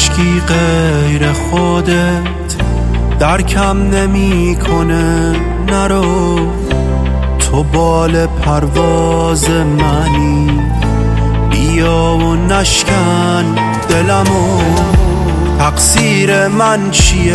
هیچکی غیر خودت درکم نمی کنه. نرو، تو بال پرواز منی، بیا و نشکن دلمو. تقصیر من چیه؟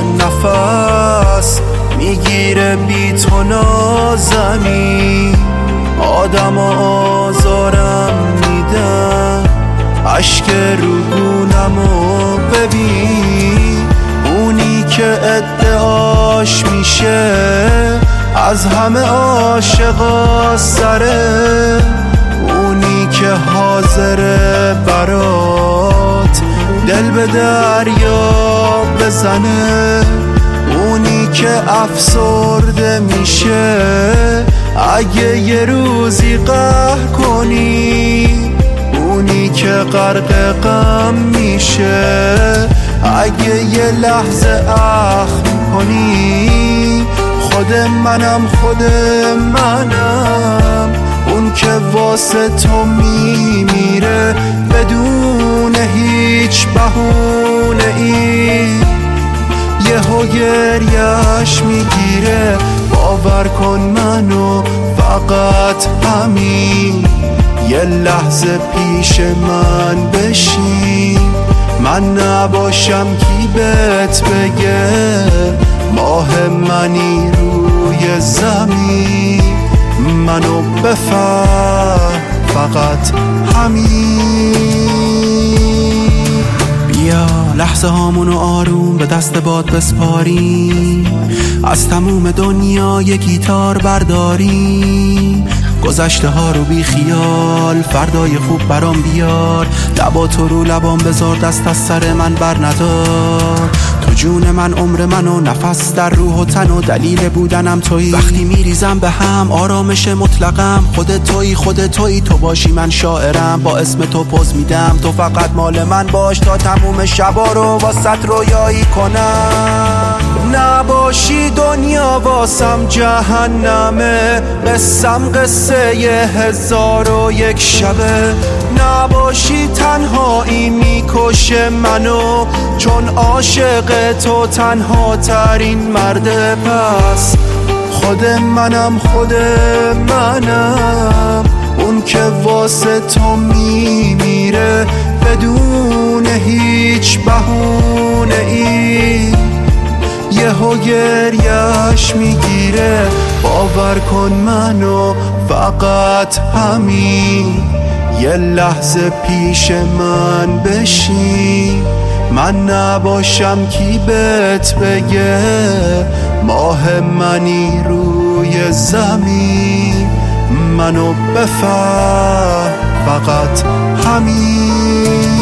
نفس میگیره بی تو نازمی. آدم آزارم میدن، عشق روگونمو ببین. اونی که ادعاش میشه از همه عاشقا سره، اونی که حاضره برات دل به دریا بزنه، اونی که افسرده میشه اگه یه روزی قهر کنی، اونی که غرق غم میشه اگه یه لحظه اخم کنی. خود منم اون که واسه تو میمیره بدون هیچ بهونه ای. یهو گریش میگیره، باور کن منو فقط همین یه لحظه پیش من بشین. من نباشم کی بهت بگه ماه منی روی زمین. منو بفهم فقط همین. بیا لحظه هامونو آروم به دست باد بسپاریم، از تموم دنیا یه گیتار برداریم. گذشته ها رو بی خیال، فردای خوب برام بیار. لبا تو رو لبام بذار، دست از سر من بر ندار. تو جون من، عمر من و نفس در روح و تن و دلیل بودنم تویی. وقتی میریزم به هم آرامش مطلقم، خودت تویی تو باشی من شاعرم. با اسم تو پوز میدم، تو فقط مال من باش تا تموم شبا رو واسط رویایی کنم. نباشی دنیا واسم جهنمه، قصم قصه 1001 شبه. نباشی تنهایی میکشه منو، چون عاشق تو تنها ترین مرده. پس خود منم اون که واسه تو میمیره بدون هیچ بهونه ای. یهو گریش میگیره، باور کن منو فقط همین یه لحظه پیش من بشین. من نباشم کی بهت بگه ماه منی روی زمین. منو بفهم فقط همین.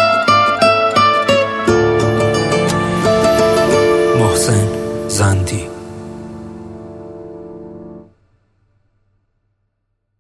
محسن زندی